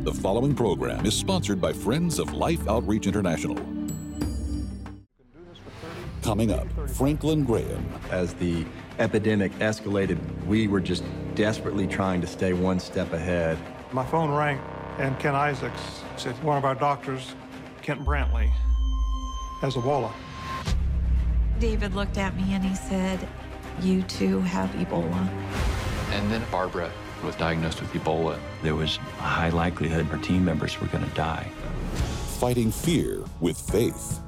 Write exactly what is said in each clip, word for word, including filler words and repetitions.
The following program is sponsored by Friends of Life Outreach International. Coming up, Franklin Graham. As the epidemic escalated, we were just desperately trying to stay one step ahead. My phone rang, and Ken Isaacs said one of our doctors, Kent Brantley, has Ebola. David looked at me and he said, "You too have Ebola." And then Barbara was diagnosed with Ebola. There was a high likelihood our team members were going to die. Fighting fear with faith.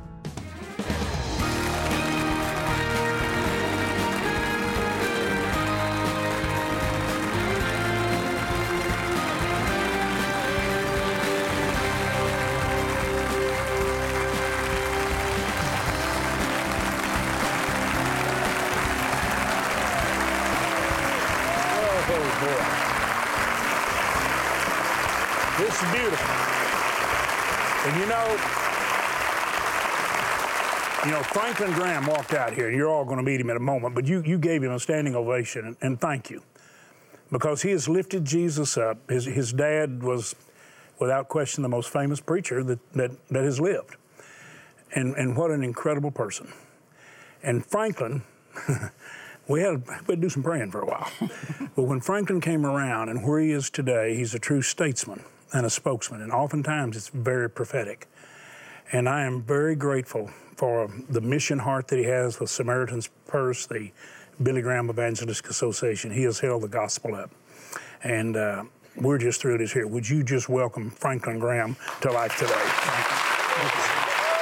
This is beautiful. And you know, you know, Franklin Graham walked out here, and you're all going to meet him in a moment, but you, you gave him a standing ovation, and, and thank you. Because he has lifted Jesus up. His, his dad was, without question, the most famous preacher that, that, that has lived. And, and what an incredible person. And Franklin, we had, we had to do some praying for a while. But when Franklin came around and where he is today, he's a true statesman and a spokesman, and oftentimes it's very prophetic. And I am very grateful for the mission heart that he has with Samaritan's Purse, the Billy Graham Evangelistic Association. He has held the gospel up. And uh, we're just thrilled he's here. Would you just welcome Franklin Graham to life today? Thank you. Thank you.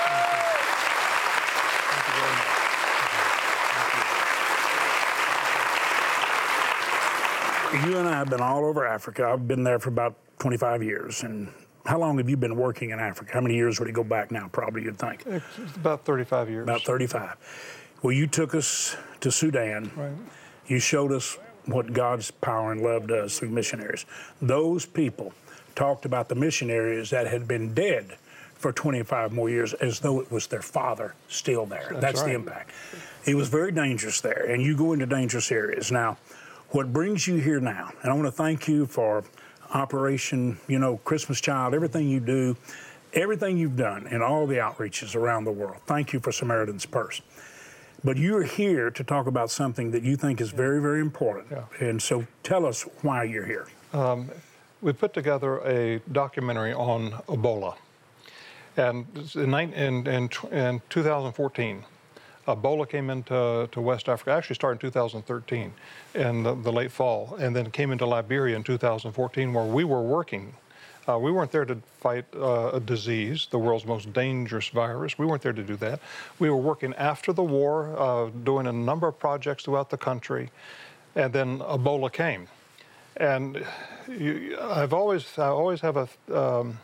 You and I have been all over Africa. I've been there for about twenty-five years. And how long have you been working in Africa? How many years would it go back now, probably, you'd think? It's about thirty-five years. About thirty-five. Well, you took us to Sudan. Right. You showed us what God's power and love does through missionaries. Those people talked about the missionaries that had been dead for twenty-five more years as though it was their father still there. That's That's right. the impact. It was very dangerous there, and you go into dangerous areas. Now, what brings you here now, and I want to thank you for Operation, you know, Christmas Child, everything you do, everything you've done in all the outreaches around the world. Thank you for Samaritan's Purse. But you're here to talk about something that you think is very, very important. Yeah. And so tell us why you're here. Um, we put together a documentary on Ebola. And in, in, in, in two thousand fourteen, Ebola came into to West Africa, actually started in two thousand thirteen, in the, the late fall, and then came into Liberia in two thousand fourteen, where we were working. Uh, we weren't there to fight uh, a disease, the world's most dangerous virus. We weren't there to do that. We were working after the war, uh, doing a number of projects throughout the country, and then Ebola came. And you, I've always, I always have a, um,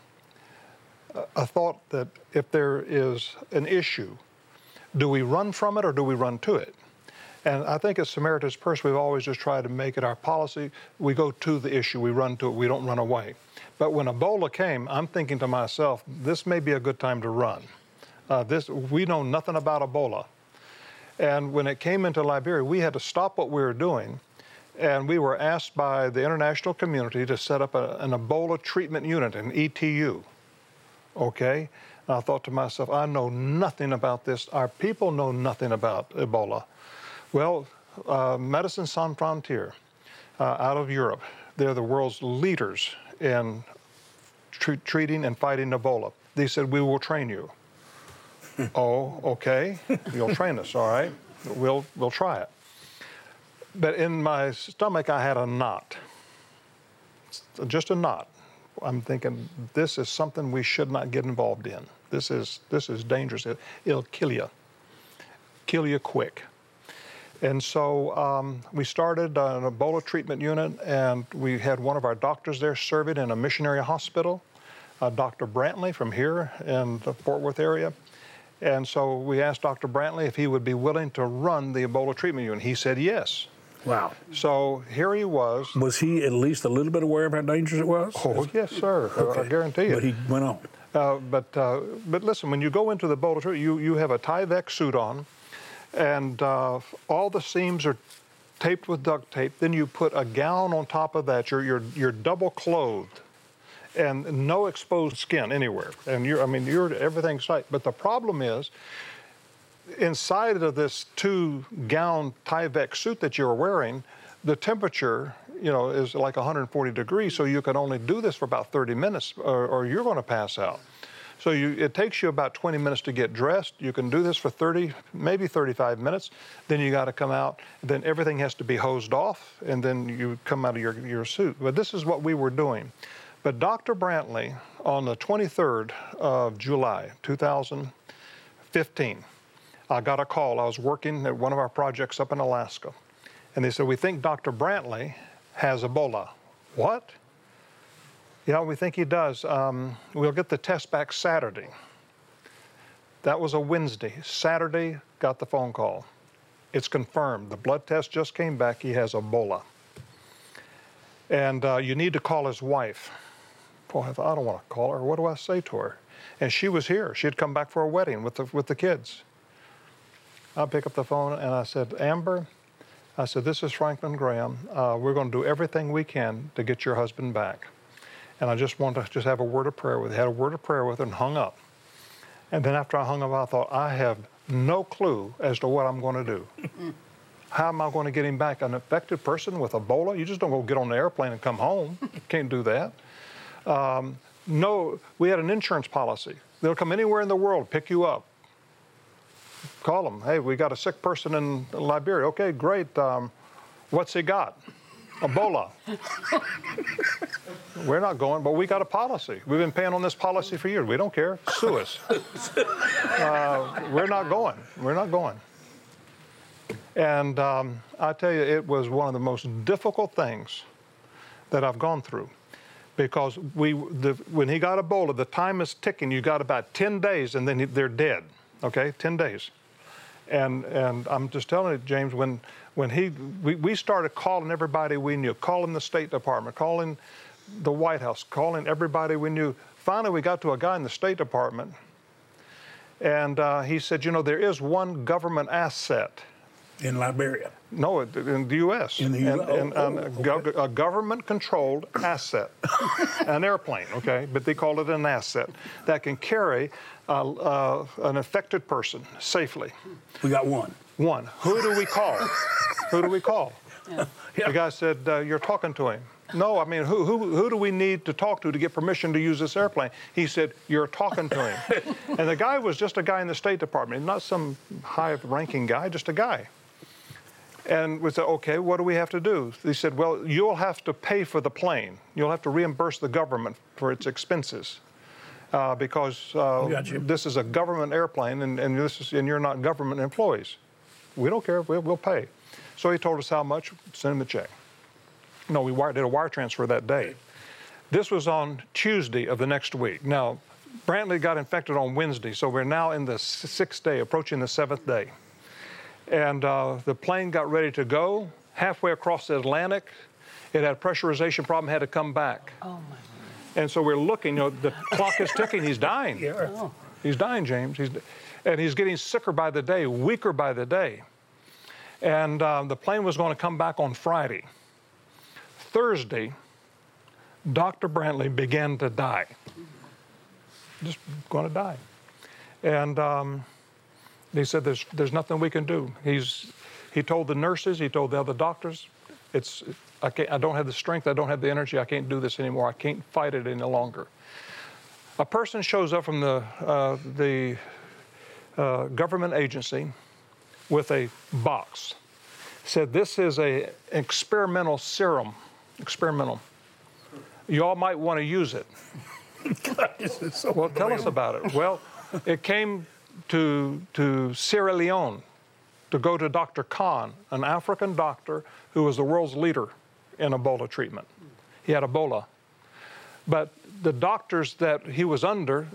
a thought that if there is an issue, do we run from it or do we run to it? And I think at Samaritan's Purse, we've always just tried to make it our policy. We go to the issue, we run to it, we don't run away. But when Ebola came, I'm thinking to myself, this may be a good time to run. Uh, this, we know nothing about Ebola. And when it came into Liberia, we had to stop what we were doing, and we were asked by the international community to set up a, an Ebola treatment unit, an E T U, okay? And I thought to myself, I know nothing about this. Our people know nothing about Ebola. Well, uh, Médecins Sans Frontières, uh, out of Europe, they're the world's leaders in tr- treating and fighting Ebola. They said, we will train you. Oh, okay, you'll train us, all right. We'll, we'll try it. But in my stomach, I had a knot, just a knot. I'm thinking, this is something we should not get involved in. This is, this is dangerous. It, it'll kill you, kill you quick. And so um, we started an Ebola treatment unit, and we had one of our doctors there serving in a missionary hospital, uh, Doctor Brantley from here in the Fort Worth area. And so we asked Doctor Brantley if he would be willing to run the Ebola treatment unit. He said yes. Wow. So here he was. Was he at least a little bit aware of how dangerous it was? Oh, yes, sir. Okay. I guarantee you. But he went on. Uh, but, uh, but listen, when you go into the Ebola treatment, you, you have a Tyvek suit on, and uh, all the seams are taped with duct tape. Then you put a gown on top of that. You're, you're, you're double clothed. and no exposed skin anywhere. And you're, I mean, you're everything's tight. But the problem is, inside of this two-gown Tyvek suit that you're wearing, the temperature, you know, is like one hundred forty degrees. So you can only do this for about thirty minutes, or, or you're going to pass out. So you, it takes you about twenty minutes to get dressed. You can do this for thirty, maybe thirty-five minutes. Then you got to come out. Then everything has to be hosed off, and then you come out of your, your suit. But this is what we were doing. But Doctor Brantley, on the twenty-third of July, two thousand fifteen, I got a call. I was working at one of our projects up in Alaska. And they said, we think Doctor Brantley has Ebola. What? Yeah, we think he does. Um, we'll get the test back Saturday. That was a Wednesday. Saturday, got the phone call. It's confirmed. The blood test just came back. He has Ebola. And uh, you need to call his wife. Boy, I thought, I don't want to call her. What do I say to her? And she was here. She had come back for a wedding with the, with the kids. I pick up the phone and I said, Amber, I said, this is Franklin Graham. Uh, we're going to do everything we can to get your husband back. And I just wanted to just have a word of prayer with her. Had a word of prayer with her and hung up. And then after I hung up, I thought, I have no clue as to what I'm going to do. How am I going to get him back? An infected person with Ebola? You just don't go get on the airplane and come home. You can't do that. Um, no, we had an insurance policy. They'll come anywhere in the world, pick you up. Call them. Hey, we got a sick person in Liberia. Okay, great. Um, what's he got? Ebola. We're not going, but we got a policy. We've been paying on this policy for years. We don't care. Sue us. Uh, we're not going. We're not going. And um, I tell you, it was one of the most difficult things that I've gone through, because we, the, when he got Ebola, the time is ticking. You got about ten days, and then he, they're dead. Okay, ten days. And and I'm just telling you, James, when when he we, we started calling everybody we knew, calling the State Department, calling the White House, calling everybody we knew. Finally, we got to a guy in the State Department, and uh, he said, you know, there is one government asset. In Liberia? No, in the U S. In the U S? And, and, oh, and okay. a, a government-controlled asset, an airplane, okay? But they call it an asset that can carry uh, uh, an affected person safely. We got one. One. Who do we call? Who do we call? Yeah. The guy said, uh, you're talking to him. No, I mean, who, who, who do we need to talk to to get permission to use this airplane? He said, you're talking to him. And the guy was just a guy in the State Department, not some high-ranking guy, just a guy. And we said, okay, what do we have to do? He said, well, you'll have to pay for the plane. You'll have to reimburse the government for its expenses uh, because uh, this is a government airplane, and, and, this is, and you're not government employees. We don't care. We'll, we'll pay. So he told us how much, send him the check. No, we wire, did a wire transfer that day. This was on Tuesday of the next week. Now, Brantley got infected on Wednesday, so we're now in the sixth day, approaching the seventh day. And uh, the plane got ready to go. Halfway across the Atlantic, it had a pressurization problem, had to come back. Oh, my God. And so we're looking, you know, the clock is ticking. He's dying. Yeah. Oh. He's dying, James. He's, and he's getting sicker by the day, weaker by the day. And uh, the plane was going to come back on Friday. Thursday, Doctor Brantley began to die. Just going to die. And um, he said, there's, there's nothing we can do. He's, he told the nurses, he told the other doctors, it's, I, can't, I don't have the strength, I don't have the energy, I can't do this anymore, I can't fight it any longer. A person shows up from the, uh, the uh, government agency with a box. Said, this is a experimental serum, experimental. You all might want to use it. God, this is so well, tell us about it. Well, it came to, to Sierra Leone to go to Doctor Khan, an African doctor who was the world's leader in Ebola treatment. He had Ebola. But the doctors that he was under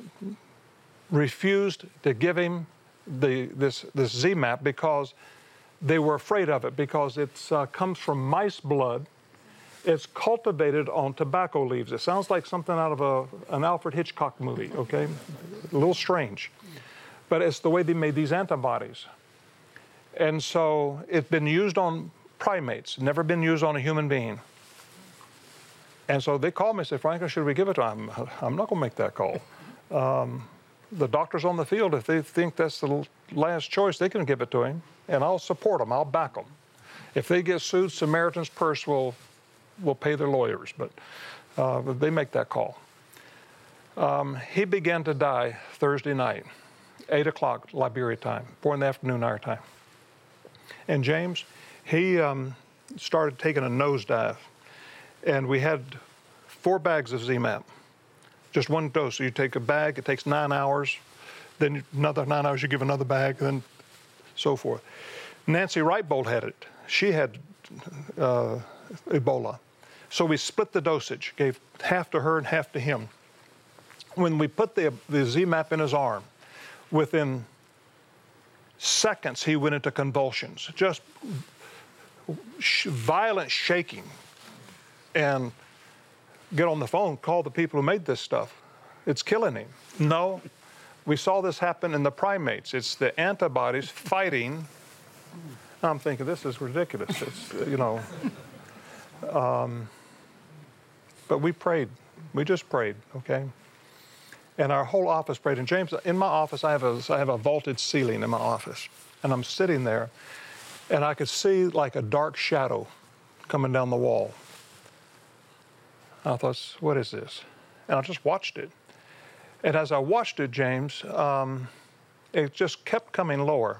refused to give him the, this, this Z MAP because they were afraid of it, because it uh, comes from mice blood. It's cultivated on tobacco leaves. It sounds like something out of a, an Alfred Hitchcock movie, okay? A little strange. But it's the way they made these antibodies. And so it's been used on primates, never been used on a human being. And so they called me and said, Franklin, should we give it to him? I'm not going to make that call. Um, the doctors on the field, if they think that's the last choice, they can give it to him, and I'll support them. I'll back them. If they get sued, Samaritan's Purse will, will pay their lawyers, but uh, they make that call. Um, he began to die Thursday night, eight o'clock Liberia time, four in the afternoon our time. And James, he um, started taking a nosedive, and we had four bags of Z MAP, just one dose. So you take a bag, it takes nine hours, then another nine hours, you give another bag, then so forth. Nancy Wright-Bolt had it. She had uh, Ebola. So we split the dosage, gave half to her and half to him. When we put the, the Z MAP in his arm, within seconds he went into convulsions, just sh violent shaking. And get on the phone, call the people who made this stuff. It's killing him. No, we saw this happen in the primates. It's the antibodies fighting. I'm thinking, this is ridiculous. It's, you know. Um, but we prayed. We just prayed, okay? And our whole office prayed. And James, in my office, I have a, I have a vaulted ceiling in my office. And I'm sitting there, and I could see like a dark shadow coming down the wall. I thought, what is this? And I just watched it. And as I watched it, James, um, it just kept coming lower.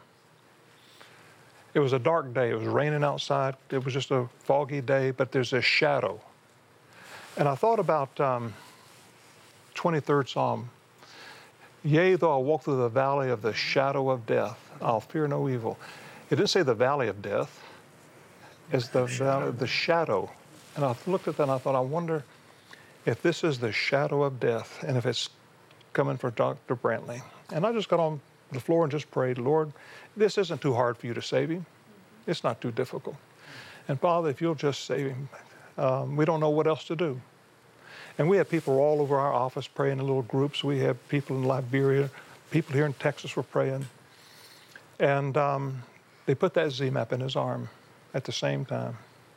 It was a dark day. It was raining outside. It was just a foggy day, but there's a shadow. And I thought about um, twenty-third Psalm. Yea, though I walk through the valley of the shadow of death, I'll fear no evil. It didn't say the valley of death. It's the valley, the shadow. And I looked at that and I thought, I wonder if this is the shadow of death and if it's coming for Doctor Brantley. And I just got on the floor and just prayed, Lord, this isn't too hard for you to save him. It's not too difficult. And Father, if you'll just save him, um, we don't know what else to do. And we have people all over our office praying in little groups. We have people in Liberia, people here in Texas were praying. And um, they put that Z MAP in his arm at the same time.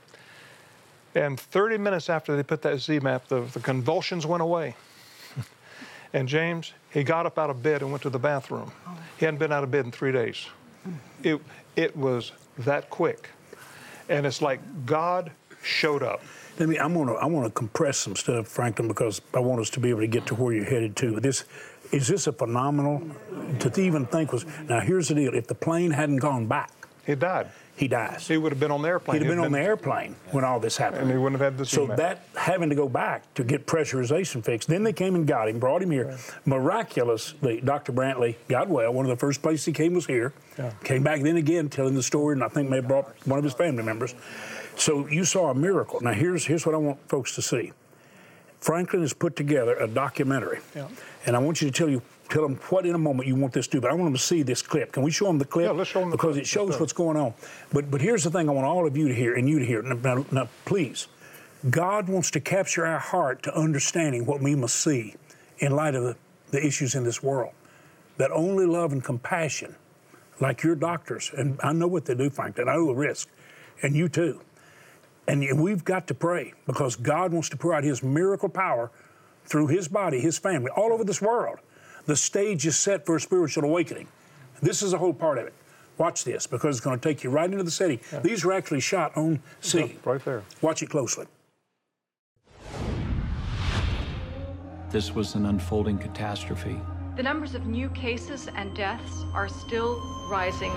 And thirty minutes after they put that Z MAP, the, the convulsions went away. And James, he got up out of bed and went to the bathroom. He hadn't been out of bed in three days. It, it was that quick. And it's like God showed up. Let me, I'm gonna, I want to compress some stuff, Franklin, because I want us to be able to get to where you're headed to. This, is this a phenomenal, to even think was, now here's the deal, if the plane hadn't gone back. He died. He dies. He would have been on the airplane. He'd have been on the airplane when all this happened. And he wouldn't have had the So that having to go back to get pressurization fixed, then they came and got him, brought him here. Right. Miraculously, Doctor Brantley got well. One of the first places he came was here. Yeah. Came back then again telling the story, and I think may have brought one of his family members. So you saw a miracle. Now here's, here's what I want folks to see. Franklin has put together a documentary. Yeah. And I want you to tell you, tell them what in a moment you want this to do, but I want them to see this clip. Can we show them the clip? Yeah, let's show them the because clip. it shows what's going on. But but here's the thing I want all of you to hear, and you to hear. Now, now, please, God wants to capture our heart to understanding what we must see in light of the, the issues in this world. That only love and compassion, like your doctors, and I know what they do, Franklin, I know the risk, and you too. And we've got to pray because God wants to pour out his miracle power through his body, his family, all over this world. The stage is set for a spiritual awakening. This is a whole part of it. Watch this because it's going to take you right into the setting. Yeah. These were actually shot on scene. Yeah, right there. Watch it closely. This was an unfolding catastrophe. The numbers of new cases and deaths are still rising.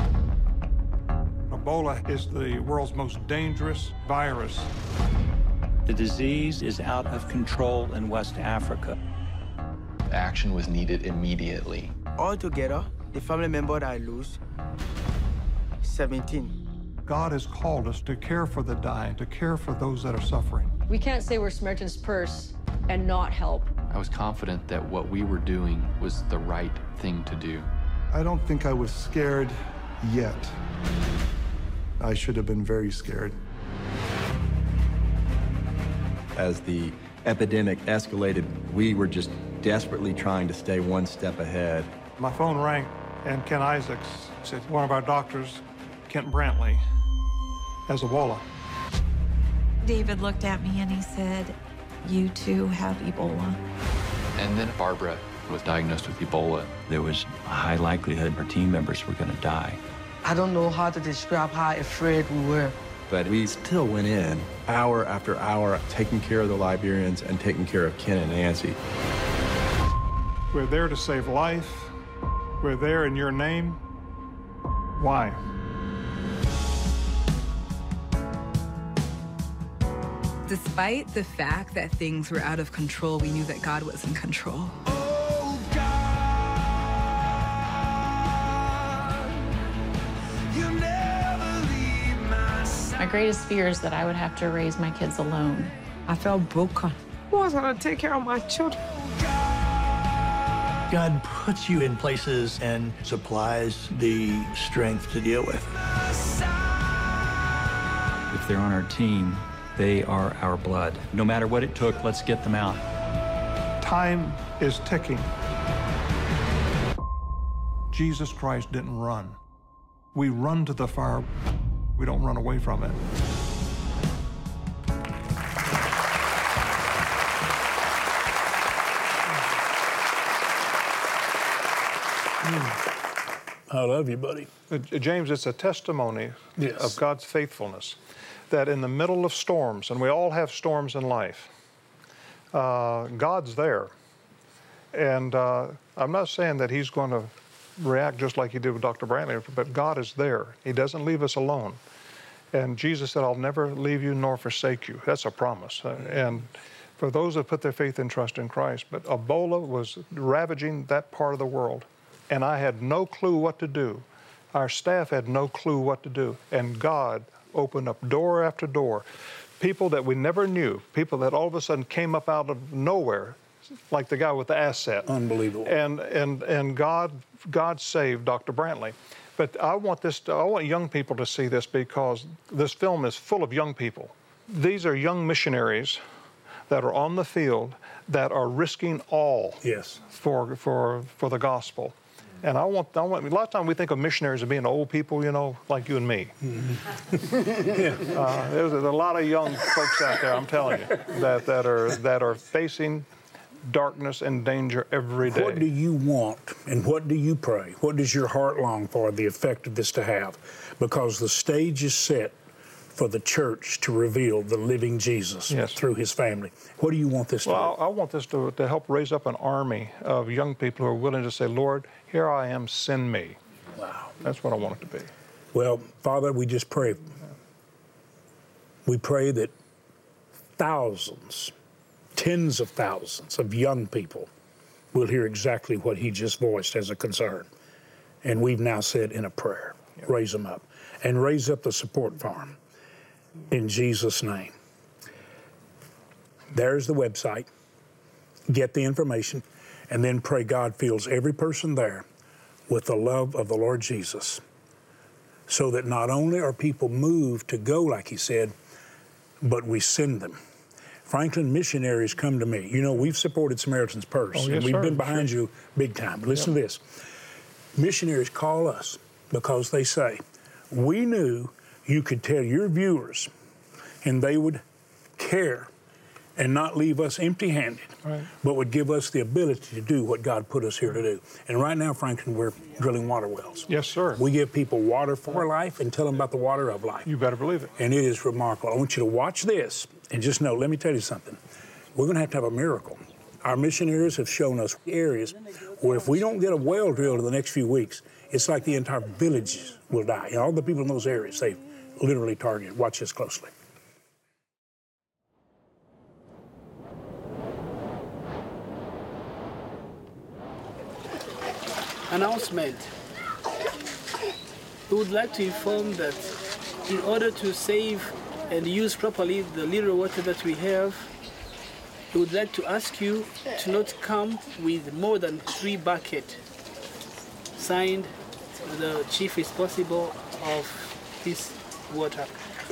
Ebola is the world's most dangerous virus. The disease is out of control in West Africa. Action was needed immediately. Altogether, the family member that I lose, seventeen. God has called us to care for the dying, to care for those that are suffering. We can't say we're Samaritan's Purse and not help. I was confident that what we were doing was the right thing to do. I don't think I was scared yet. I should have been very scared. As the epidemic escalated, we were just desperately trying to stay one step ahead. My phone rang, and Ken Isaacs said one of our doctors, Kent Brantley, has Ebola. David looked at me and he said, you too have Ebola. And then Barbara was diagnosed with Ebola. There was a high likelihood our team members were going to die. I don't know how to describe how afraid we were. But we still went in hour after hour, taking care of the Liberians and taking care of Ken and Nancy. We're there to save life. We're there in your name. Why? Despite the fact that things were out of control, we knew that God was in control. Oh, God, you never leave my side. My greatest fear is that I would have to raise my kids alone. I felt broken. Who was going to take care of my children? God puts you in places and supplies the strength to deal with. If they're on our team, they are our blood. No matter what it took, let's get them out. Time is ticking. Jesus Christ didn't run. We run to the fire. We don't run away from it. I love you, buddy. Uh, James, it's a testimony yes. of God's faithfulness that in the middle of storms, and we all have storms in life, uh, God's there. And uh, I'm not saying that he's going to react just like he did with Doctor Brantley, but God is there. He doesn't leave us alone. And Jesus said, I'll never leave you nor forsake you. That's a promise. Uh, and for those that put their faith and trust in Christ, but Ebola was ravaging that part of the world. And I had no clue what to do. Our staff had no clue what to do. And God opened up door after door. People that we never knew, people that all of a sudden came up out of nowhere, like the guy with the asset. Unbelievable. And and and God God saved Doctor Brantley. But I want this to, I want young people to see this, because this film is full of young people. These are young missionaries that are on the field that are risking all yes. for for for the gospel. And I want, I want, a lot of times we think of missionaries as being old people, you know, like you and me. Mm-hmm. yeah. uh, there's a lot of young folks out there, I'm telling you, that, that are that are facing darkness and danger every day. What do you want and what do you pray? What does your heart long for the effect of this to have? Because the stage is set for the church to reveal the living Jesus yes. through his family. What do you want this well, to do? Well, I want this to, to help raise up an army of young people who are willing to say, Lord, here I am, send me. Wow. That's what I want it to be. Well, Father, we just pray. We pray that thousands, tens of thousands of young people will hear exactly what he just voiced as a concern. And we've now said in a prayer, yeah. raise them up. And raise up the support for them. In Jesus' name. There's the website. Get the information, and then pray God fills every person there with the love of the Lord Jesus, so that not only are people moved to go, like he said, but we send them. Franklin missionaries come to me. You know, we've supported Samaritan's Purse, oh, yes, and we've sir. been behind sure. you big time. But listen yep. to this. Missionaries call us because they say, we knew you could tell your viewers, and they would care and not leave us empty-handed, right. but would give us the ability to do what God put us here to do. And right now, Franklin, we're drilling water wells. Yes, sir. We give people water for life and tell them about the water of life. You better believe it. And it is remarkable. I want you to watch this and just know, let me tell you something. We're going to have to have a miracle. Our missionaries have shown us areas where if we don't get a well drilled in the next few weeks, it's like the entire village will die. And all the people in those areas, they've literally targeted. Watch this closely. Announcement. We would like to inform that in order to save and use properly the little water that we have, we would like to ask you to not come with more than three buckets. Signed, the chief responsible of this water.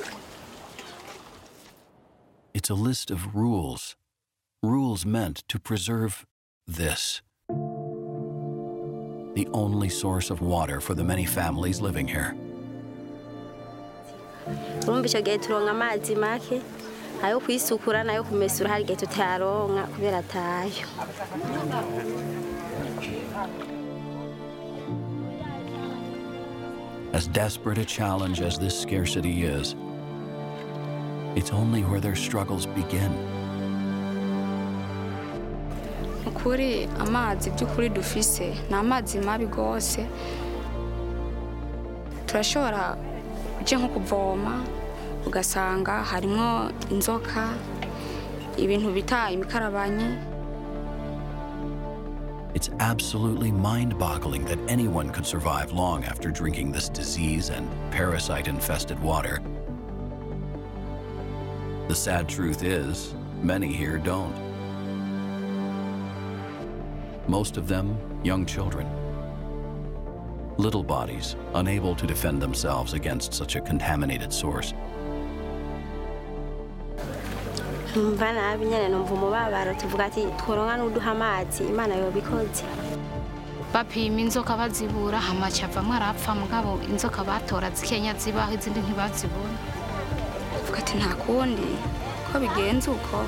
It's a list of rules. Rules meant to preserve this. The only source of water for the many families living here. ayo kwisukura nayo kumesura hari igihe tutayaronka kubera atayo. As desperate a challenge as this scarcity is, it's only where their struggles begin. Ukuri amazi by'ukuri dufise na amazi mabi gose. Turashobora je nko kuvoma ugasanga harimo inzoka ibintu bita imikarabanye. It's absolutely mind-boggling that anyone could survive long after drinking this disease and parasite-infested water. The sad truth is, many here don't. Most of them young children. Little bodies, unable to defend themselves against such a contaminated source. Numva nabi nyene numva umubabaro tuvuga ati tworonka n'uduha amazi Imana yobikoze. Bapima inzoka bazibura hamaca avamwe arapfa mugabo inzoka batora zikenya zibaho izindi ntibazibona. Tuvuga ati nta kundi ko bigenze uko.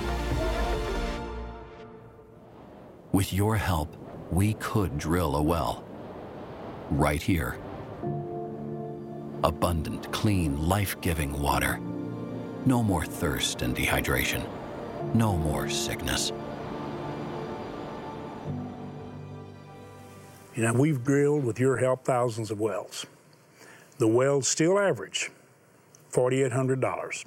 With your help, we could drill a well. Right here. Abundant, clean, life-giving water. No more thirst and dehydration. No more sickness. You know, we've drilled, with your help, thousands of wells. The wells still average four thousand eight hundred dollars.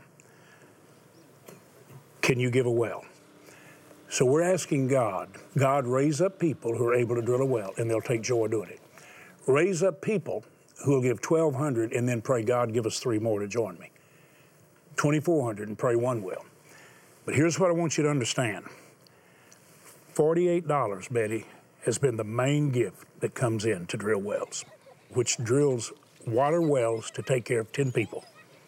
Can you give a well? So we're asking God, God, raise up people who are able to drill a well, and they'll take joy doing it. Raise up people who will give twelve hundred dollars and then pray, God, give us three more to join me. twenty-four hundred dollars and pray one well. But here's what I want you to understand. forty-eight dollars, Betty, has been the main gift that comes in to drill wells, which drills water wells to take care of ten people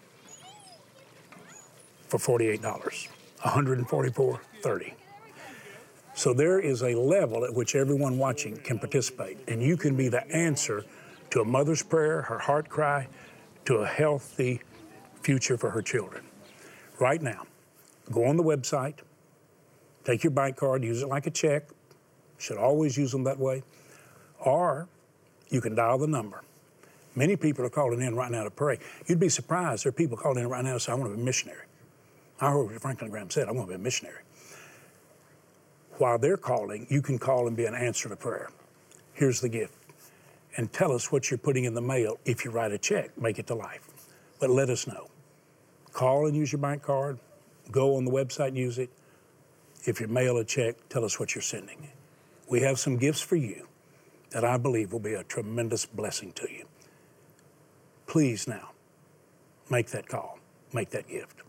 for forty-eight dollars, one hundred forty-four dollars and thirty cents. So there is a level at which everyone watching can participate, and you can be the answer to a mother's prayer, her heart cry, to a healthy future for her children. Right now, go on the website, take your bank card, use it like a check. Should always use them that way. Or you can dial the number. Many people are calling in right now to pray. You'd be surprised. There are people calling in right now to say, I want to be a missionary. I heard what Franklin Graham said, I want to be a missionary. While they're calling, you can call and be an answer to prayer. Here's the gift. And tell us what you're putting in the mail. If you write a check, make it to life. But let us know. Call and use your bank card. Go on the website and use it. If you mail a check, tell us what you're sending. We have some gifts for you that I believe will be a tremendous blessing to you. Please now, make that call, make that gift.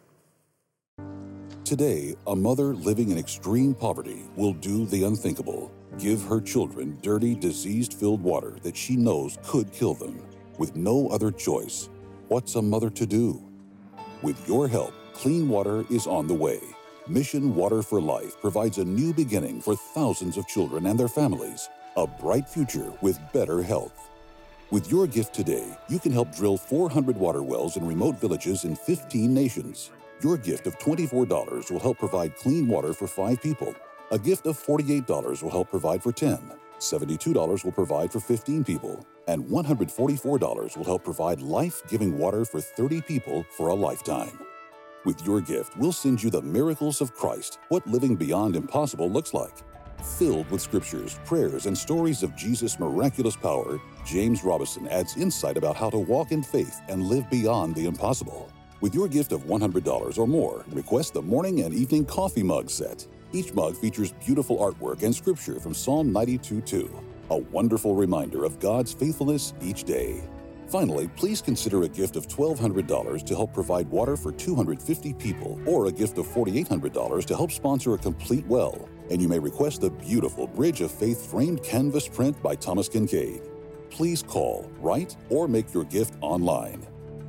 Today, a mother living in extreme poverty will do the unthinkable. Give her children dirty, disease-filled water that she knows could kill them. With no other choice, what's a mother to do? With your help, clean water is on the way. Mission Water for Life provides a new beginning for thousands of children and their families. A bright future with better health. With your gift today, you can help drill four hundred water wells in remote villages in fifteen nations. Your gift of twenty-four dollars will help provide clean water for five people. A gift of forty-eight dollars will help provide for ten. seventy-two dollars will provide for fifteen people. And one hundred forty-four dollars will help provide life-giving water for thirty people for a lifetime. With your gift, we'll send you the miracles of Christ, what living beyond impossible looks like. Filled with scriptures, prayers, and stories of Jesus' miraculous power, James Robison adds insight about how to walk in faith and live beyond the impossible. With your gift of one hundred dollars or more, request the morning and evening coffee mug set. Each mug features beautiful artwork and scripture from Psalm ninety-two two, a wonderful reminder of God's faithfulness each day. Finally, please consider a gift of twelve hundred dollars to help provide water for two hundred fifty people, or a gift of forty-eight hundred dollars to help sponsor a complete well. And you may request the beautiful Bridge of Faith framed canvas print by Thomas Kincaid. Please call, write, or make your gift online.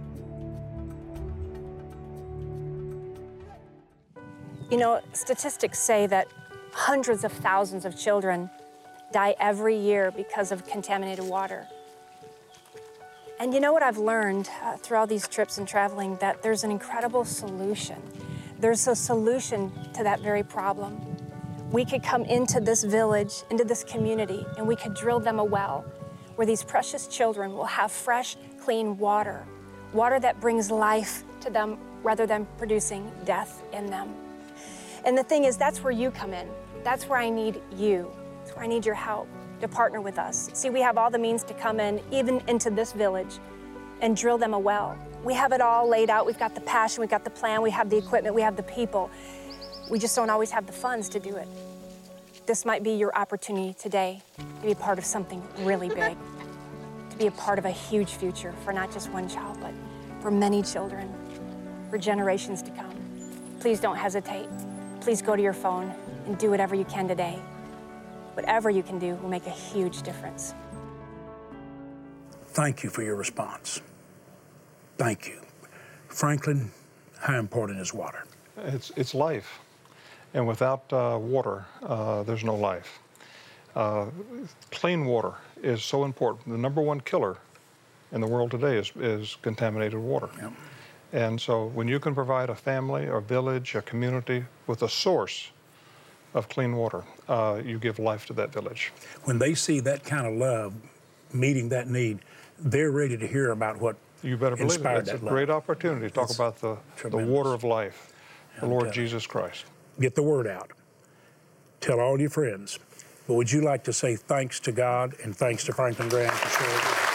You know, statistics say that hundreds of thousands of children die every year because of contaminated water. And you know what I've learned uh, through all these trips and traveling? That there's an incredible solution. there's a solution to that very problem. We could come into this village, into this community, and we could drill them a well where these precious children will have fresh, clean water, water that brings life to them rather than producing death in them. And the thing is, that's where you come in. That's where I need you. That's where I need your help to partner with us. See, we have all the means to come in, even into this village, and drill them a well. We have it all laid out. We've got the passion, we've got the plan, we have the equipment, we have the people. We just don't always have the funds to do it. This might be your opportunity today to be a part of something really big, to be a part of a huge future for not just one child, but for many children, for generations to come. Please don't hesitate. Please go to your phone and do whatever you can today. Whatever you can do will make a huge difference. Thank you for your response. Thank you. Franklin, how important is water? It's, it's life. And without uh, water, uh, there's no life. Uh, clean water is so important. The number one killer in the world today is, is contaminated water. Yep. And so when you can provide a family, a village, a community with a source of clean water, uh, you give life to that village. When they see that kind of love meeting that need, they're ready to hear about what You better believe it. inspired It's a that love. great opportunity to talk It's about the, the tremendous. water of life, the I'm Lord telling you. Jesus Christ. Get the word out. Tell all your friends. But would you like to say thanks to God and thanks to Franklin Graham for sharing with us?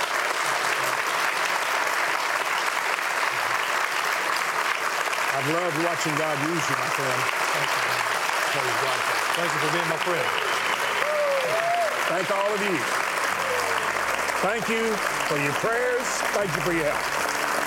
I've loved watching God use you, my friend. Thank you. Praise God. Thank you for being my friend. Thank all of you. Thank you for your prayers. Thank you for your help.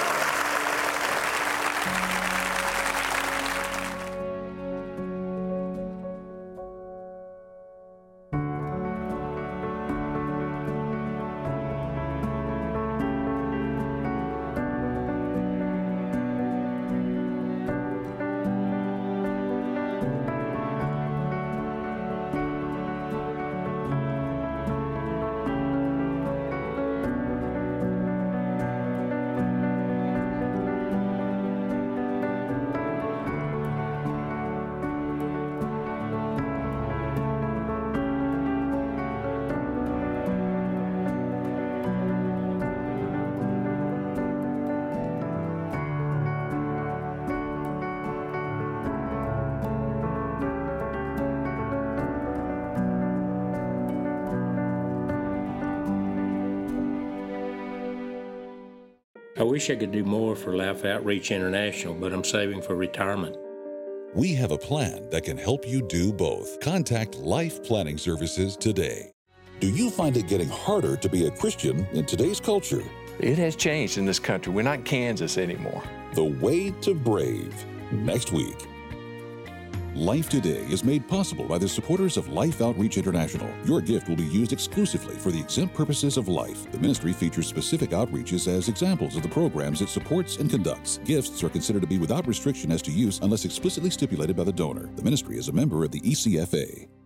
I wish I could do more for Life Outreach International, but I'm saving for retirement. We have a plan that can help you do both. Contact Life Planning Services today. Do you find it getting harder to be a Christian in today's culture? It has changed in this country. We're not Kansas anymore. The Way to Brave, next week. Life Today is made possible by the supporters of Life Outreach International. Your gift will be used exclusively for the exempt purposes of life. The ministry features specific outreaches as examples of the programs it supports and conducts. Gifts are considered to be without restriction as to use unless explicitly stipulated by the donor. The ministry is a member of the E C F A.